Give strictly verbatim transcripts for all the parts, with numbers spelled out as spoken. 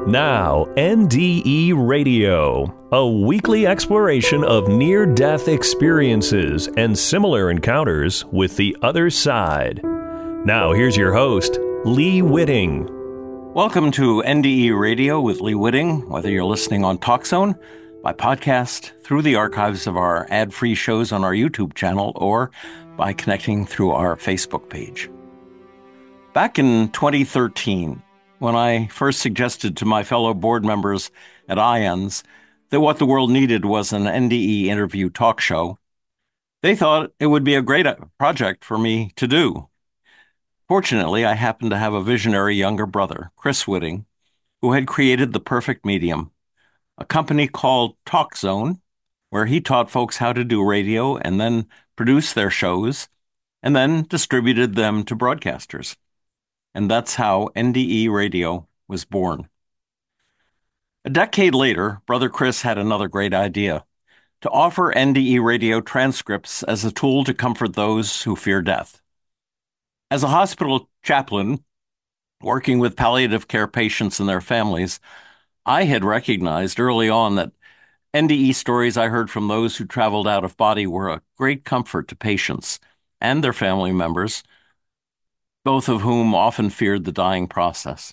Now, N D E Radio, a weekly exploration of near-death experiences and similar encounters with the other side. Now, here's your host, Lee Witting. Welcome to N D E Radio with Lee Witting, whether you're listening on TalkZone, by podcast, through the archives of our ad-free shows on our YouTube channel, or by connecting through our Facebook page. Back in twenty thirteen, when I first suggested to my fellow board members at I A N S that what the world needed was an N D E interview talk show, they thought it would be a great project for me to do. Fortunately, I happened to have a visionary younger brother, Chris Witting, who had created the perfect medium, a company called TalkZone, where he taught folks how to do radio and then produce their shows and then distributed them to broadcasters. And that's how N D E Radio was born. A decade later, Brother Chris had another great idea, to offer N D E Radio transcripts as a tool to comfort those who fear death. As a hospital chaplain, working with palliative care patients and their families, I had recognized early on that N D E stories I heard from those who traveled out of body were a great comfort to patients and their family members, both of whom often feared the dying process.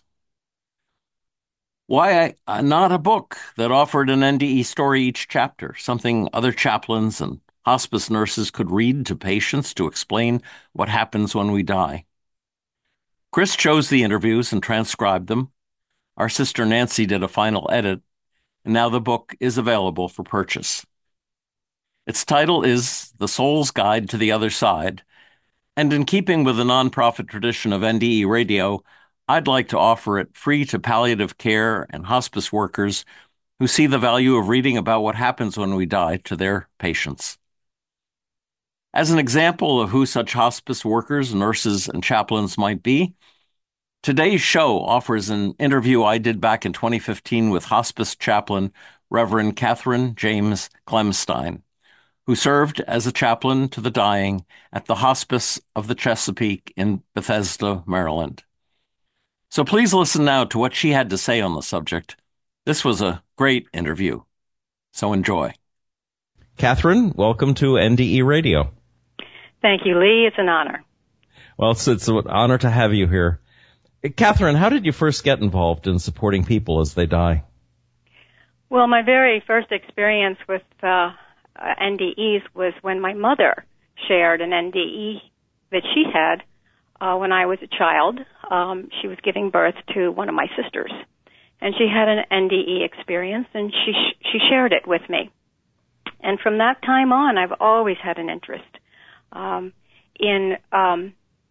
Why I, not a book that offered an N D E story each chapter, something other chaplains and hospice nurses could read to patients to explain what happens when we die? Chris chose the interviews and transcribed them. Our sister Nancy did a final edit, and now the book is available for purchase. Its title is The Soul's Guide to the Other Side, and in keeping with the nonprofit tradition of N D E Radio, I'd like to offer it free to palliative care and hospice workers who see the value of reading about what happens when we die to their patients. As an example of who such hospice workers, nurses, and chaplains might be, today's show offers an interview I did back in twenty fifteen with hospice chaplain Reverend Catherine James Clemstein, who served as a chaplain to the dying at the Hospice of the Chesapeake in Bethesda, Maryland. So please listen now to what she had to say on the subject. This was a great interview, so enjoy. Catherine, welcome to N D E Radio. Thank you, Lee. It's an honor. Well, it's, it's an honor to have you here. Catherine, how did you first get involved in supporting people as they die? Well, my very first experience with uh, Uh, N D Es was when my mother shared an N D E that she had uh, when I was a child. Um, she was giving birth to one of my sisters, and she had an N D E experience, and she sh- she shared it with me. And from that time on, I've always had an interest um, in um,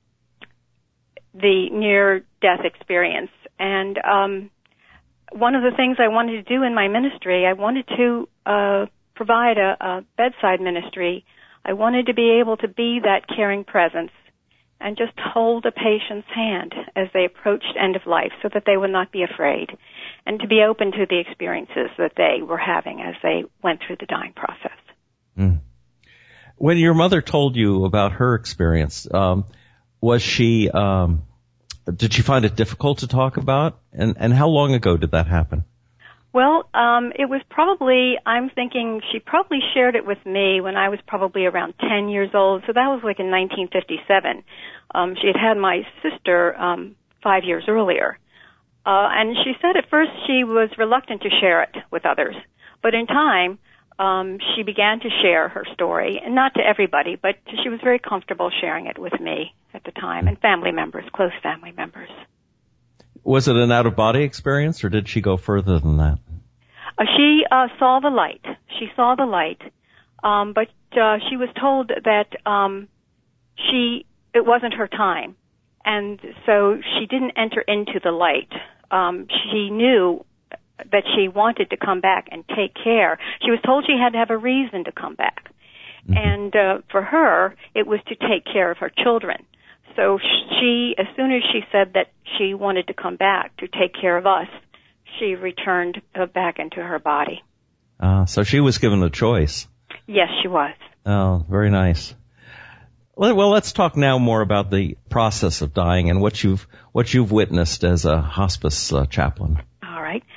the near-death experience. And um, one of the things I wanted to do in my ministry, I wanted to uh, provide a, a bedside ministry. I wanted to be able to be that caring presence and just hold a patient's hand as they approached end of life so that they would not be afraid, and to be open to the experiences that they were having as they went through the dying process. Mm. When your mother told you about her experience, um, was she, um, did she find it difficult to talk about? And, and how long ago did that happen? Well, um, it was probably, I'm thinking she probably shared it with me when I was probably around ten years old, so that was like in nineteen fifty-seven. Um, she had had my sister um, five years earlier. Uh, and she said at first she was reluctant to share it with others, but in time um, she began to share her story, and not to everybody, but she was very comfortable sharing it with me at the time, and family members, close family members. Was it an out-of-body experience, or did she go further than that? Uh, she uh, saw the light. She saw the light, um, but uh, she was told that um, she it wasn't her time, and so she didn't enter into the light. Um, she knew that she wanted to come back and take care. She was told she had to have a reason to come back, mm-hmm. and uh, for her, it was to take care of her children. So she, as soon as she said that she wanted to come back to take care of us, she returned uh, back into her body. Uh, so she was given a choice. Yes, she was. Oh, very nice. Well, let's talk now more about the process of dying and what you've what you've witnessed as a hospice uh, chaplain. All right.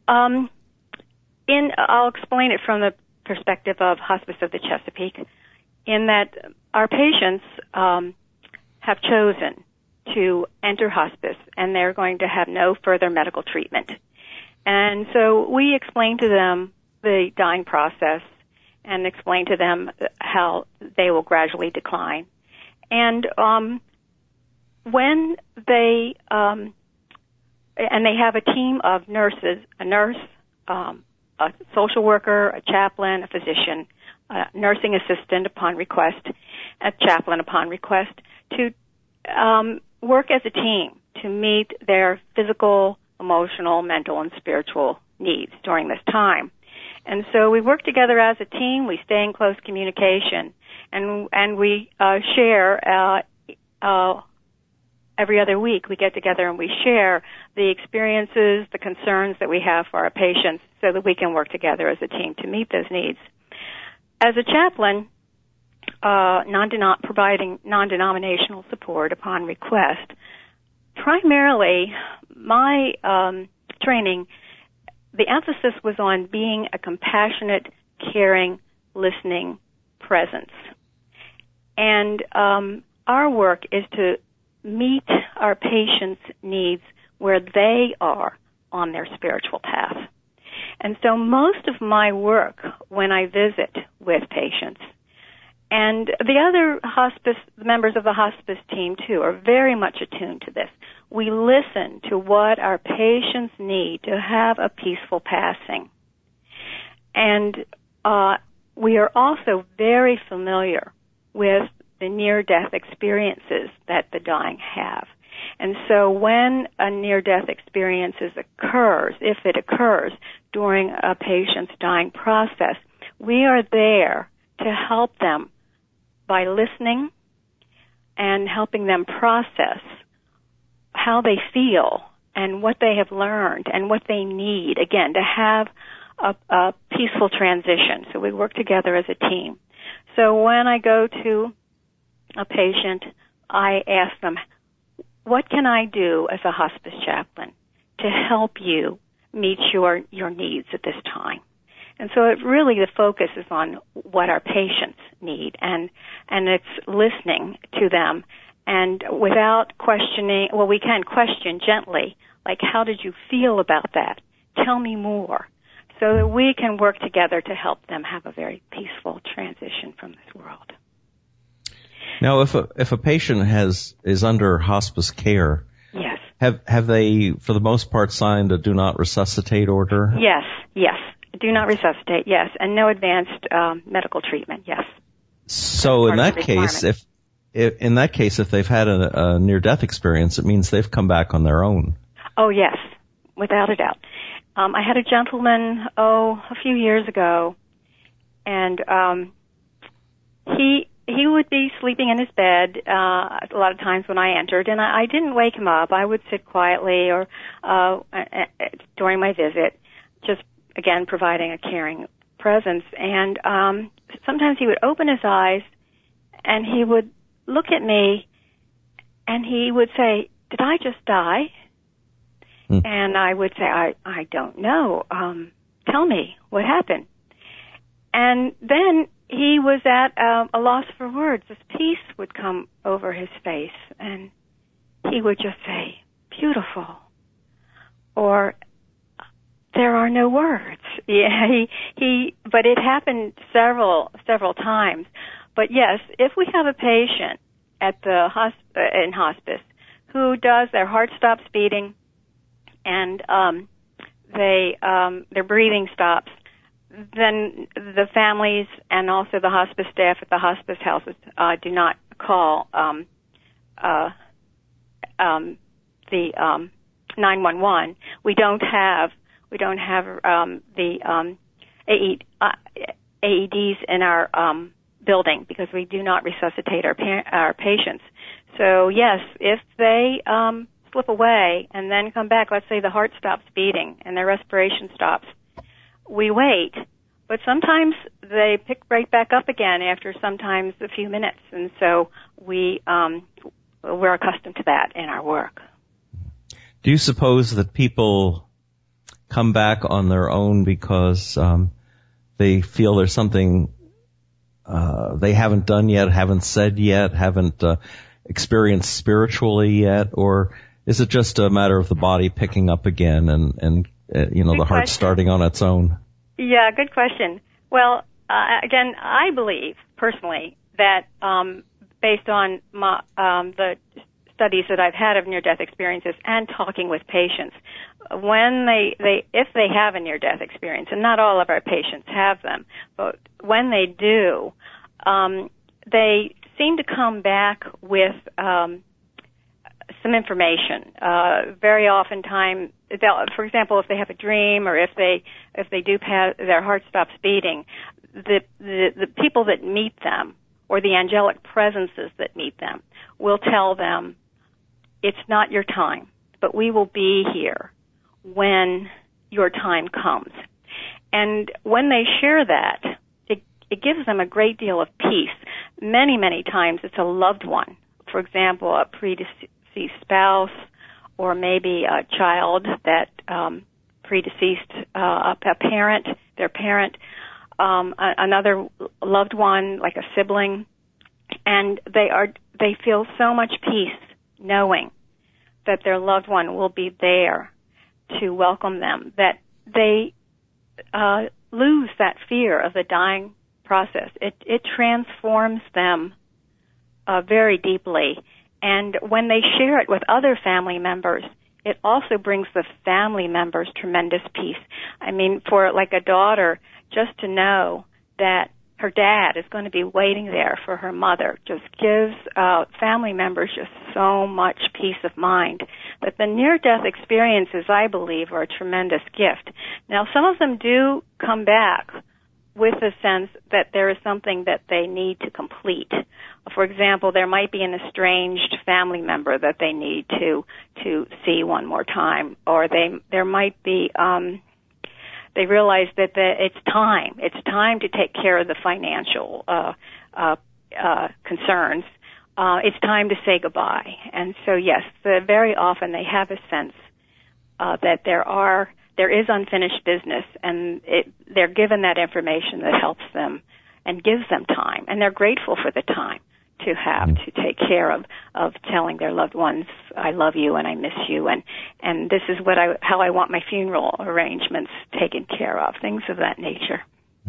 Um, in I'll explain it from the perspective of Hospice of the Chesapeake, in that our patients um, have chosen to enter hospice, and they're going to have no further medical treatment. And so we explain to them the dying process and explain to them how they will gradually decline. And um, when they um, and they have a team of nurses, a nurse, um, a social worker, a chaplain, a physician, a nursing assistant upon request, a chaplain upon request, to um, work as a team to meet their physical, emotional, mental, and spiritual needs during this time. And so we work together as a team. We stay in close communication, and and we uh, share uh, uh, every other week. We get together and we share the experiences, the concerns that we have for our patients, so that we can work together as a team to meet those needs. As a chaplain, uh, non-denom- providing non-denominational support upon request, primarily my um, training, the emphasis was on being a compassionate, caring, listening presence. And um, our work is to meet our patients' needs where they are on their spiritual path. And so most of my work when I visit with patients, and the other hospice, members of the hospice team too, are very much attuned to this. We listen to what our patients need to have a peaceful passing. And uh, we are also very familiar with the near-death experiences that the dying have. And so when a near-death experience occurs, if it occurs during a patient's dying process, we are there to help them by listening and helping them process how they feel and what they have learned and what they need, again, to have a, a peaceful transition. So we work together as a team. So when I go to a patient, I ask them, what can I do as a hospice chaplain to help you meet your, your needs at this time? And so it really, the focus is on what our patients need, and, and it's listening to them. And without questioning, well, we can question gently, like, how did you feel about that? Tell me more, so that we can work together to help them have a very peaceful transition from this world. Now, if a if a patient has is under hospice care, yes, have have they, for the most part, signed a do not resuscitate order? Yes, yes, do not resuscitate, yes, and no advanced um, medical treatment, yes. So in that case, if, if in that case, if they've had a, a near-death experience, it means they've come back on their own. Oh yes, without a doubt. Um, I had a gentleman, oh, a few years ago, and um, he. He would be sleeping in his bed uh, a lot of times when I entered, and I, I didn't wake him up. I would sit quietly or uh, during my visit, just, again, providing a caring presence. And um, sometimes he would open his eyes, and he would look at me, and he would say, did I just die? Hmm. And I would say, I, I don't know. Um, tell me, what happened? And then he was at um, a loss for words. This peace would come over his face, and he would just say, beautiful, or there are no words. Yeah, he, he, but it happened several, several times. But yes, if we have a patient at the hosp- in hospice who does, their heart stops beating, and um, they, um, their breathing stops, then the families and also the hospice staff at the hospice houses uh, do not call um, uh, um, the um, nine one one. We don't have we don't have um, the um, A E Ds in our um, building because we do not resuscitate our pa- our patients. So yes, if they um, slip away and then come back, let's say the heart stops beating and their respiration stops, we wait, but sometimes they pick right back up again after sometimes a few minutes, and so we um, we're accustomed to that in our work. Do you suppose that people come back on their own because um, they feel there's something uh, they haven't done yet, haven't said yet, haven't uh, experienced spiritually yet, or is it just a matter of the body picking up again and, and uh, you know, good the heart question. starting on its own? Yeah, good question. Well, uh, again, I believe personally that um, based on my, um, the studies that I've had of near-death experiences and talking with patients, when they, they, if they have a near-death experience, and not all of our patients have them, but when they do, um, they seem to come back with um, some information. Uh, very often time, for example, if they have a dream or if they if they do pass, their heart stops beating, the, the the people that meet them or the angelic presences that meet them will tell them, it's not your time, but we will be here when your time comes. And when they share that, it, it gives them a great deal of peace. Many, many times it's a loved one. For example, a predeceased spouse or maybe a child that um, predeceased, uh, a parent, their parent, um, a, another loved one like a sibling. And they are they feel so much peace knowing that their loved one will be there to welcome them, that they uh, lose that fear of the dying process. It, it transforms them uh, very deeply. And when they share it with other family members, it also brings the family members tremendous peace. I mean, for like a daughter, just to know that her dad is going to be waiting there for her mother just gives uh, family members just so much peace of mind. But the near-death experiences, I believe, are a tremendous gift. Now, some of them do come back with a sense that there is something that they need to complete. For example, there might be an estranged family member that they need to to see one more time, or they there might be um, they realize that the, it's time. It's time to take care of the financial uh, uh, uh, concerns. Uh, it's time to say goodbye. And so, yes, the, very often they have a sense uh, that there are there is unfinished business, and it, they're given that information that helps them and gives them time, and they're grateful for the time to have to take care of of telling their loved ones, I love you and I miss you, and and this is what I how I want my funeral arrangements taken care of, things of that nature.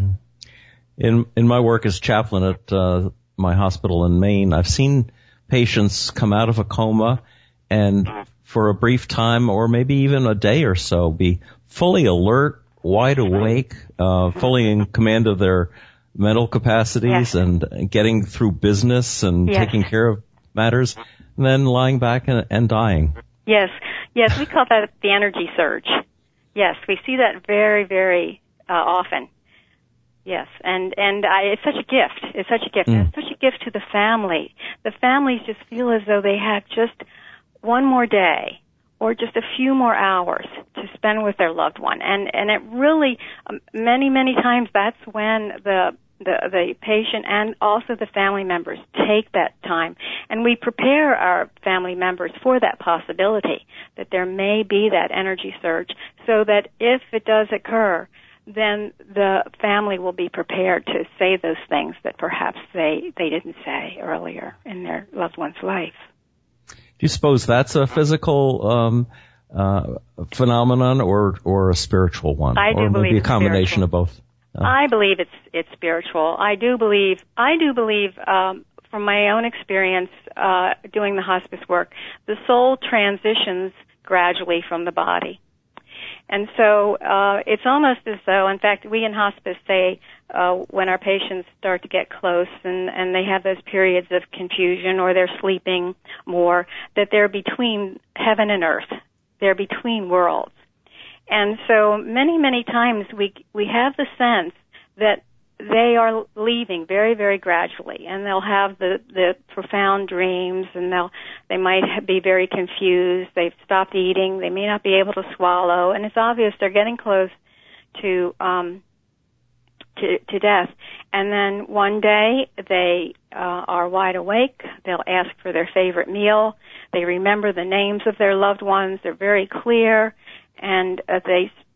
In in my work as chaplain at uh, my hospital in Maine, I've seen patients come out of a coma and for a brief time or maybe even a day or so be fully alert, wide awake, uh, fully in command of their mental capacities, yes, and getting through business and yes, taking care of matters, and then lying back and, and dying. Yes, yes, we call that the energy surge. Yes, we see that very, very uh, often. Yes, and and I, it's such a gift. It's such a gift. Mm. And it's such a gift to the family. The families just feel as though they have just one more day or just a few more hours to spend with their loved one. And and it really, um, many, many times that's when the The, the patient and also the family members take that time, and we prepare our family members for that possibility that there may be that energy surge, so that if it does occur, then the family will be prepared to say those things that perhaps they, they didn't say earlier in their loved one's life. Do you suppose that's a physical um, uh, phenomenon or or a spiritual one, I do or believe maybe a combination spiritual. of both? Oh. I believe it's it's spiritual. I do believe I do believe um, from my own experience uh, doing the hospice work, the soul transitions gradually from the body, and so uh, it's almost as though, in fact, we in hospice say uh, when our patients start to get close and and they have those periods of confusion or they're sleeping more, that they're between heaven and earth. They're between worlds. And so many, many times we we have the sense that they are leaving very, very gradually, and they'll have the, the profound dreams, and they'll they might be very confused. They've stopped eating. They may not be able to swallow, and it's obvious they're getting close to um, to, to death. And then one day they uh, are wide awake. They'll ask for their favorite meal. They remember the names of their loved ones. They're very clear. And uh, they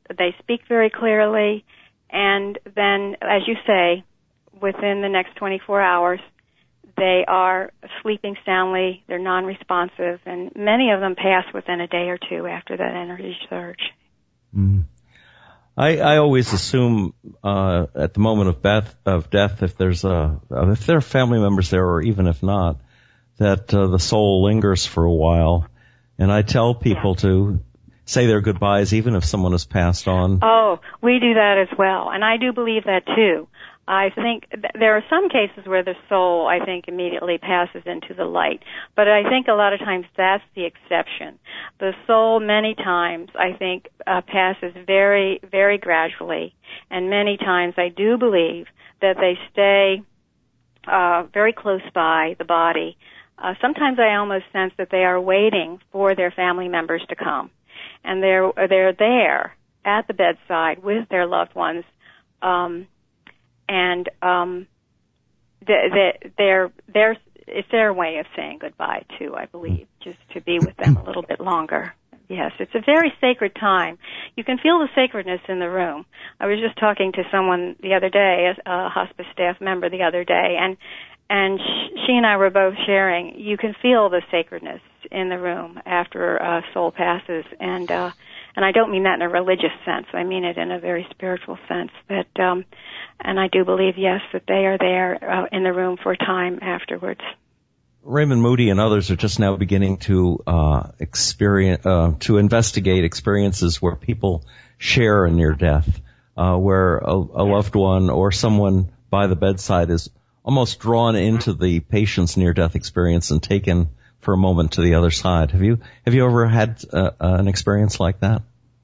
they speak very clearly, and then, as you say, within the next twenty-four hours, they are sleeping soundly, they're non-responsive, and many of them pass within a day or two after that energy surge. Mm. I, I always assume uh, at the moment of death, of death, if there's a, if there are family members there, or even if not, that uh, the soul lingers for a while. And I tell people yeah. to say their goodbyes, even if someone has passed on. Oh, we do that as well, and I do believe that too. I think th- there are some cases where the soul, I think, immediately passes into the light. But I think a lot of times that's the exception. The soul, many times, I think, uh, passes very, very gradually. And many times I do believe that they stay uh, very close by the body. Uh, sometimes I almost sense that they are waiting for their family members to come. And they're, they're there at the bedside with their loved ones. Um, And um, they're, they're, they're, it's their way of saying goodbye, too, I believe, just to be with them a little bit longer. Yes, it's a very sacred time. You can feel the sacredness in the room. I was just talking to someone the other day, a hospice staff member the other day, and and she and I were both sharing. You can feel the sacredness in the room after a soul passes, and uh, and I don't mean that in a religious sense. I mean it in a very spiritual sense. That, um, and I do believe, yes, that they are there uh, in the room for a time afterwards. Raymond Moody and others are just now beginning to uh, experience, uh, to investigate experiences where people share a near death, uh, where a, a loved one or someone by the bedside is almost drawn into the patient's near death experience and taken for a moment to the other side. Have you have you ever had uh, an experience like that?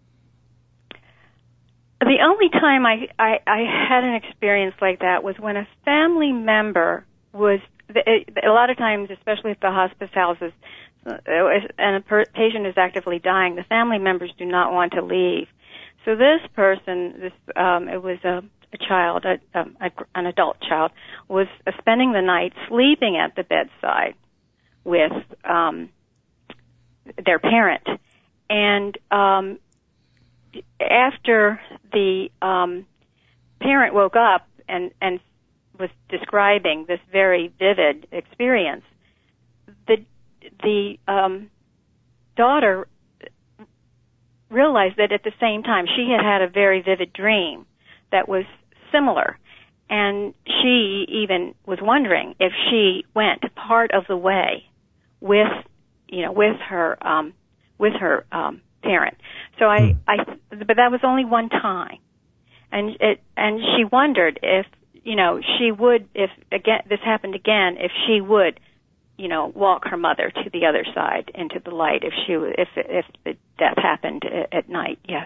The only time I, I I had an experience like that was when a family member was. A lot of times, especially at the hospice houses, and a per- patient is actively dying, the family members do not want to leave. So this person, this um, it was a, a child, a, a, an adult child, was spending the night sleeping at the bedside with um, their parent. And um, after the um, parent woke up and and was describing this very vivid experience, the the um, daughter realized that at the same time she had had a very vivid dream that was similar, and she even was wondering if she went part of the way with you know with her um, with her um, parent. So I, I but that was only one time, and it and she wondered if. You know, she would, if again this happened again, if she would, you know, walk her mother to the other side into the light. If she, if if the death happened at night, yes.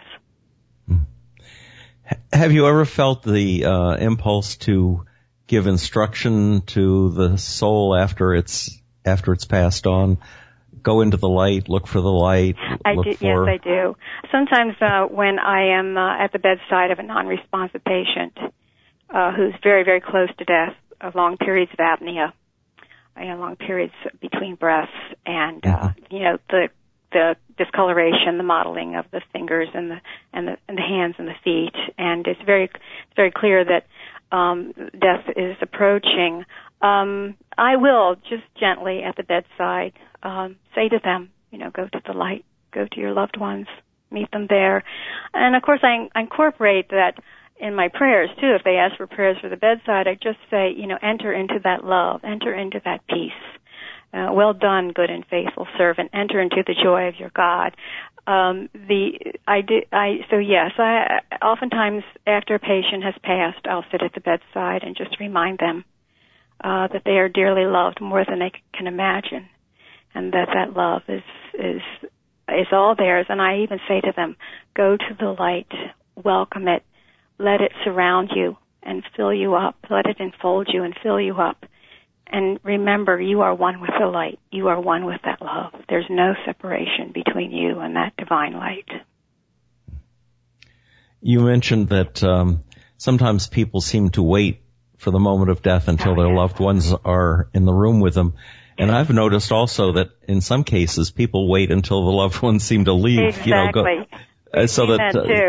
Have you ever felt the uh, impulse to give instruction to the soul after it's after it's passed on? Go into the light, look for the light. I look do, for... Yes, I do. Sometimes uh, when I am uh, at the bedside of a non-responsive patient. Uh, who's very, very close to death, uh, long periods of apnea, you know, long periods between breaths, and uh, you know the the discoloration, the modeling of the fingers and the and the and the hands and the feet, and it's very it's very clear that um, death is approaching. Um, I will just gently at the bedside um, say to them, you know, go to the light, go to your loved ones, meet them there, and of course I, I incorporate that. In my prayers, too, if they ask for prayers for the bedside, I just say, you know, enter into that love, enter into that peace. Uh, well done, good and faithful servant. Enter into the joy of your God. Um, the I did I so yes, I oftentimes after a patient has passed, I'll sit at the bedside and just remind them uh, that they are dearly loved more than they can imagine, and that that love is is is all theirs. And I even say to them, go to the light, welcome it. Let it surround you and fill you up. Let it enfold you and fill you up. And remember, you are one with the light. You are one with that love. There's no separation between you and that divine light. You mentioned that um, sometimes people seem to wait for the moment of death until oh, their yeah. loved ones are in the room with them. And I've noticed also that in some cases people wait until the loved ones seem to leave. Exactly. You know, go, uh, so that, that too.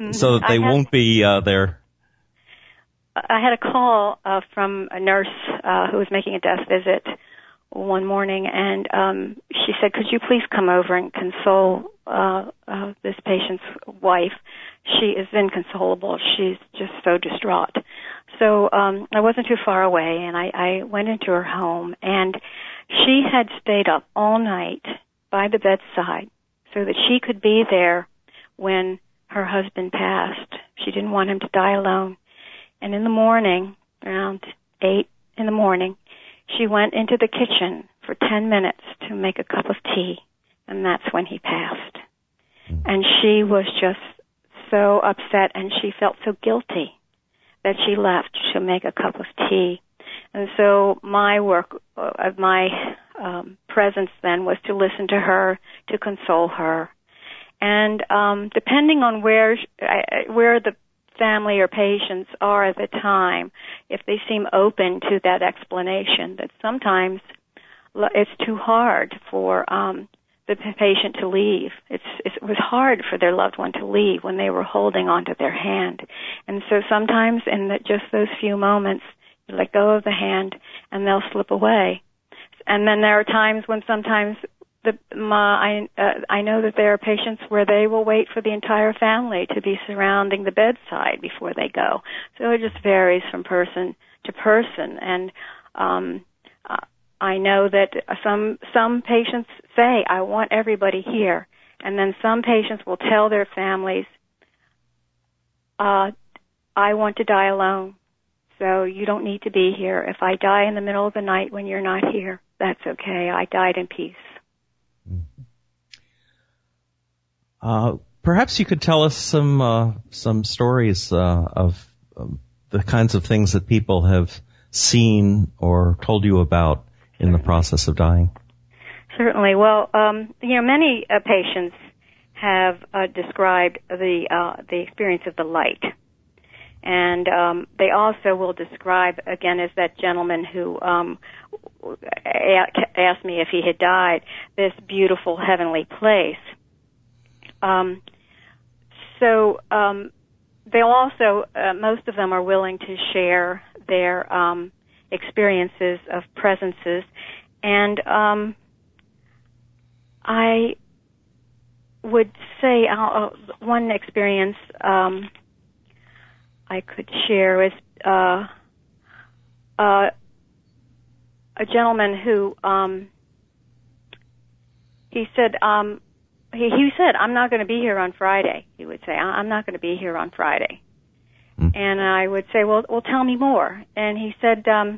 so that they had, won't be uh, there. I had a call uh, from a nurse uh, who was making a death visit one morning, and um, she said, could you please come over and console uh, uh, this patient's wife? She is inconsolable. She's just so distraught. So um, I wasn't too far away, and I, I went into her home, and she had stayed up all night by the bedside so that she could be there when her husband passed. She didn't want him to die alone. And in the morning, around eight in the morning, she went into the kitchen for ten minutes to make a cup of tea, and that's when he passed. And she was just so upset, and she felt so guilty that she left to make a cup of tea. And so my work, uh, my um, presence then was to listen to her, to console her. And um, depending on where where the family or patients are at the time, if they seem open to that explanation, that sometimes it's too hard for um, the patient to leave. It's, it was hard for their loved one to leave when they were holding onto their hand. And so sometimes in the, just those few moments, you let go of the hand and they'll slip away. And then there are times when sometimes The, my, I, uh, I know that there are patients where they will wait for the entire family to be surrounding the bedside before they go. So it just varies from person to person. And um, uh, I know that some some patients say, I want everybody here. And then some patients will tell their families, uh, I want to die alone. So you don't need to be here. If I die in the middle of the night when you're not here, that's okay. I died in peace. Uh, perhaps you could tell us some uh, some stories uh, of um, the kinds of things that people have seen or told you about in the process of dying. Certainly. Well, um, you know, many uh, patients have uh, described the uh, the experience of the light, and um, they also will describe, again, as that gentleman who um, asked me if he had died, this beautiful heavenly place. Um, so um, they'll also, uh, most of them are willing to share their um, experiences of presences. And um, I would say uh, one experience um, I could share is uh, uh, a gentleman who, um, he said, um, He, he said, I'm not going to be here on Friday. He would say, I'm not going to be here on Friday. Mm. And I would say, well, well, tell me more. And he said, um,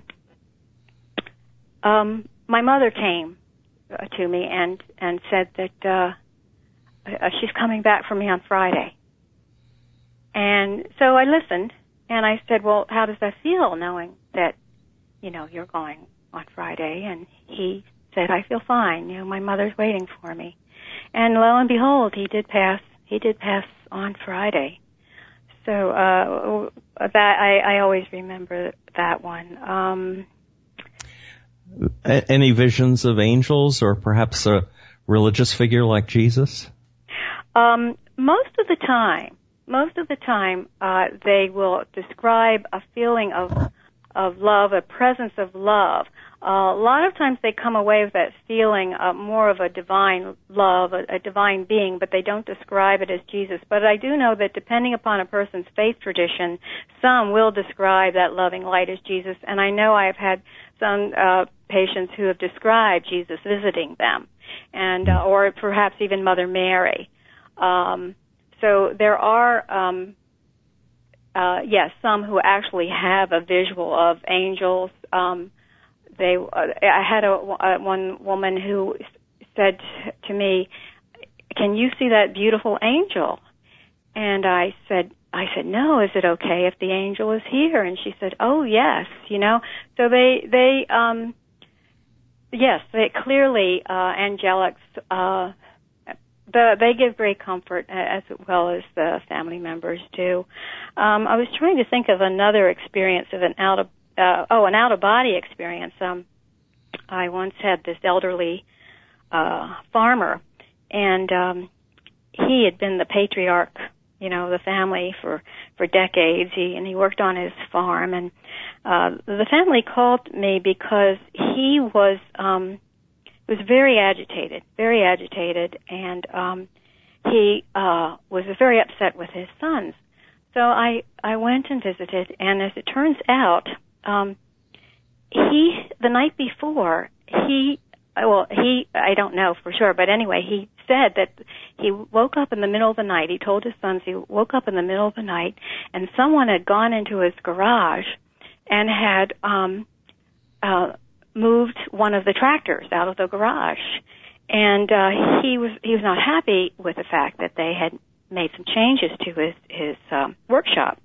um, my mother came uh, to me and, and said that uh, uh, she's coming back for me on Friday. And so I listened, and I said, well, how does that feel, knowing that, you know, you're going on Friday? And he said, I feel fine. You know, my mother's waiting for me. And lo and behold, he did pass. He did pass on Friday. So uh, that I, I always remember that one. Um, Any visions of angels, or perhaps a religious figure like Jesus? Um, most of the time, most of the time, uh, they will describe a feeling of of love, a presence of love. Uh, a lot of times they come away with that feeling uh, more of a divine love, a, a divine being, but they don't describe it as Jesus. But I do know that depending upon a person's faith tradition, some will describe that loving light as Jesus. And I know I have had some uh, patients who have described Jesus visiting them, and uh, or perhaps even Mother Mary. Um, so there are, um, uh, yes, some who actually have a visual of angels. Um, They, uh, I had a, a one woman who said to me, "Can you see that beautiful angel?" And I said, "I said no. Is it okay if the angel is here?" And she said, "Oh yes, you know." So they, they, um, yes, they clearly uh, angelics. Uh, the, they give great comfort as well as the family members do. Um, I was trying to think of another experience of an out of Uh, oh, an out-of-body experience. Um, I once had this elderly uh, farmer, and um, he had been the patriarch you know, the family for, for decades. He, and he worked on his farm. And uh, the family called me because he was um, was very agitated, very agitated, and um, he uh, was very upset with his sons. So I, I went and visited, and as it turns out, um, he, the night before, he, well, he, I don't know for sure, but anyway, he said that he woke up in the middle of the night. He told his sons he woke up in the middle of the night, and someone had gone into his garage and had um, uh, moved one of the tractors out of the garage. And uh, he was he was not happy with the fact that they had made some changes to his his um, workshop.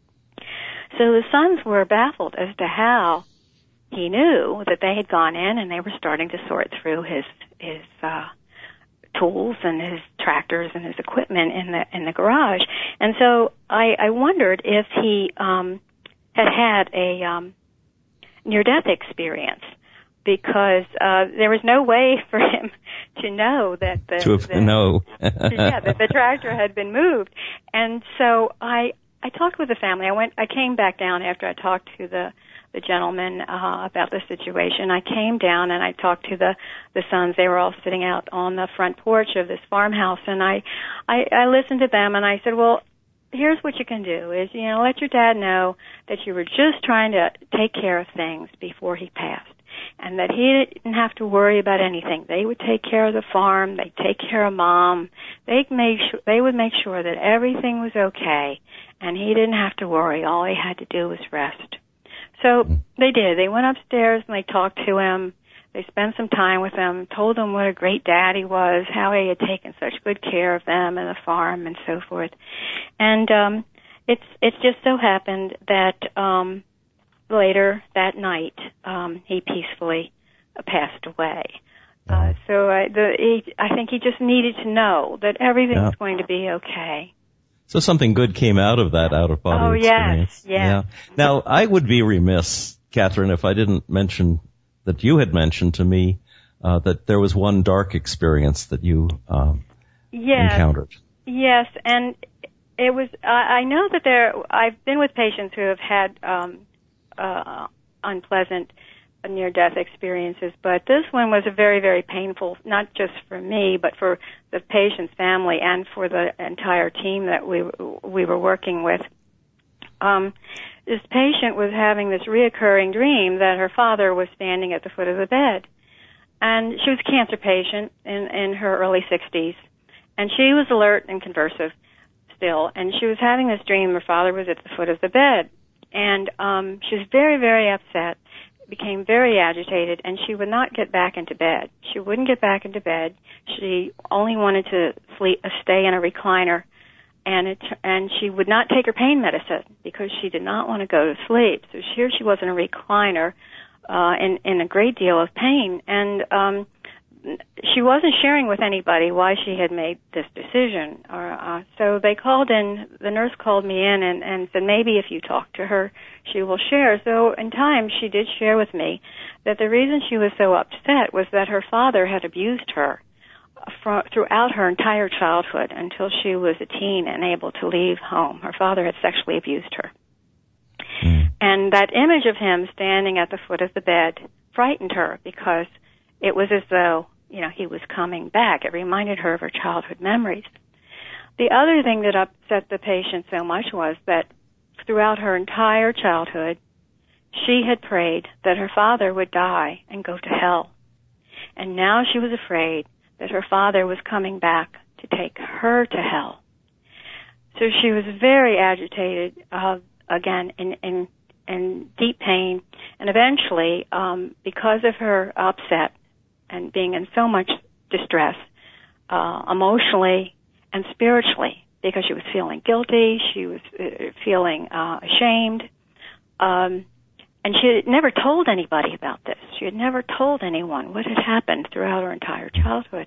So the sons were baffled as to how he knew that they had gone in, and they were starting to sort through his his uh, tools and his tractors and his equipment in the in the garage. And so I, I wondered if he um, had had a um, near-death experience, because uh, there was no way for him to know that the, to have, the no. yeah, that the tractor had been moved. And so I I talked with the family. I went I came back down after I talked to the the gentleman uh, about the situation. I came down and I talked to the the sons. They were all sitting out on the front porch of this farmhouse, and I I, I listened to them, and I said, well, here's what you can do is, you know, let your dad know that you were just trying to take care of things before he passed, and that he didn't have to worry about anything. They would take care of the farm. They'd take care of Mom. They'd make sure, they would make sure that everything was okay, and he didn't have to worry. All he had to do was rest. So they did. They went upstairs and they talked to him. They spent some time with him, told him what a great dad he was, how he had taken such good care of them and the farm and so forth. And um, it's it's just so happened that um, later that night um, he peacefully passed away. Uh, so I, the, he, I think he just needed to know that everything yeah. was going to be okay. So something good came out of that out-of-body oh, experience. Yes, yes. Yeah. Now, I would be remiss, Catherine, if I didn't mention that you had mentioned to me uh, that there was one dark experience that you um, yes. encountered. Yes, and it was. Uh, I know that there. I've been with patients who have had um, uh, unpleasant near-death experiences, but this one was a very, very painful, not just for me, but for the patient's family and for the entire team that we we were working with. Um, this patient was having this reoccurring dream that her father was standing at the foot of the bed, and she was a cancer patient in, in her early sixties, and she was alert and conversive still, and she was having this dream her father was at the foot of the bed, and um, she was very, very upset, became very agitated, and she would not get back into bed. She wouldn't get back into bed. She only wanted to sleep, uh, stay in a recliner, and it, and she would not take her pain medicine because she did not want to go to sleep. So here she was in a recliner, uh, in in a great deal of pain, and um, she wasn't sharing with anybody why she had made this decision. Or, uh, so they called in, the nurse called me in and, and said, maybe if you talk to her, she will share. So in time, she did share with me that the reason she was so upset was that her father had abused her for, throughout her entire childhood until she was a teen and able to leave home. Her father had sexually abused her. Mm. And that image of him standing at the foot of the bed frightened her because it was as though, you know, he was coming back. It reminded her of her childhood memories. The other thing that upset the patient so much was that throughout her entire childhood, she had prayed that her father would die and go to hell. And now she was afraid that her father was coming back to take her to hell. So she was very agitated, uh, again, in, in, in deep pain. And eventually, um, because of her upset, and being in so much distress, uh, emotionally and spiritually, because she was feeling guilty, she was uh, feeling uh, ashamed, um, and she had never told anybody about this. She had never told anyone what had happened throughout her entire childhood.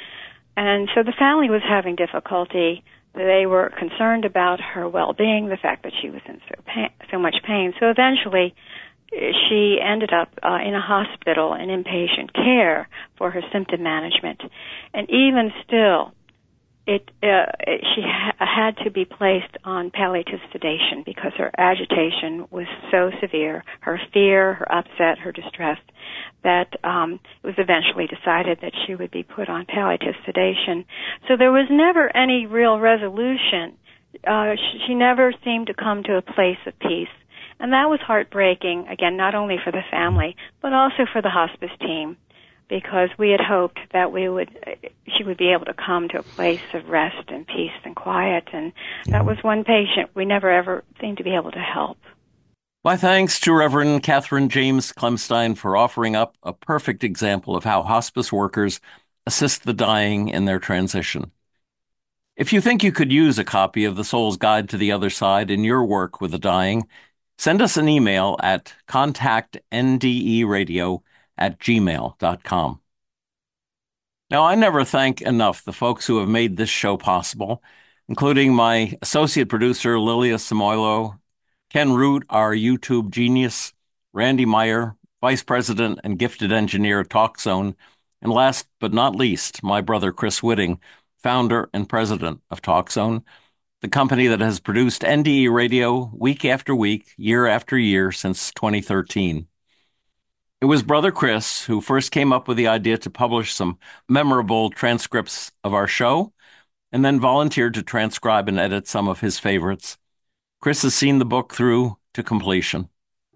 And so the family was having difficulty. They were concerned about her well-being, the fact that she was in so, pain, so much pain. So eventually, she ended up uh, in a hospital in inpatient care for her symptom management. And even still, it, uh, it she ha- had to be placed on palliative sedation because her agitation was so severe, her fear, her upset, her distress, that um, it was eventually decided that she would be put on palliative sedation. So there was never any real resolution. Uh, she, she never seemed to come to a place of peace. And that was heartbreaking, again, not only for the family, but also for the hospice team, because we had hoped that we would, she would be able to come to a place of rest and peace and quiet. And that was one patient we never ever seemed to be able to help. My thanks to Reverend Catherine James Klemstein for offering up a perfect example of how hospice workers assist the dying in their transition. If you think you could use a copy of The Soul's Guide to the Other Side in your work with the dying, send us an email at contact n d e radio at gmail dot com. Now, I never thank enough the folks who have made this show possible, including my associate producer, Lilia Samoilo, Ken Root, our YouTube genius, Randy Meyer, vice president and gifted engineer at TalkZone, and last but not least, my brother Chris Whitting, founder and president of TalkZone, the company that has produced N D E Radio week after week, year after year since twenty thirteen. It was Brother Chris who first came up with the idea to publish some memorable transcripts of our show, and then volunteered to transcribe and edit some of his favorites. Chris has seen the book through to completion.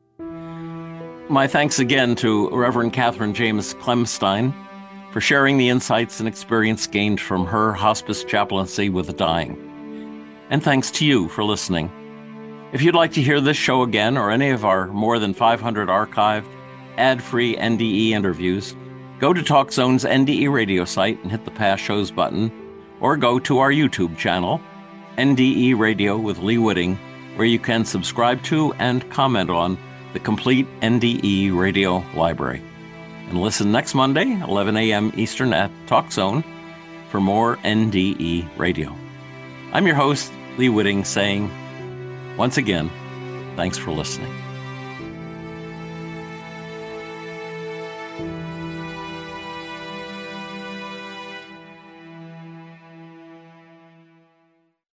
My thanks again to Reverend Catherine James Klemstein for sharing the insights and experience gained from her hospice chaplaincy with the dying. And thanks to you for listening. If you'd like to hear this show again or any of our more than five hundred archived, ad-free N D E interviews, go to TalkZone's N D E radio site and hit the Past Shows button, or go to our YouTube channel, N D E Radio with Lee Whitting, where you can subscribe to and comment on the complete N D E radio library. And listen next Monday, eleven a.m. Eastern at TalkZone for more N D E Radio. I'm your host, Lee Whitting, saying, once again, thanks for listening.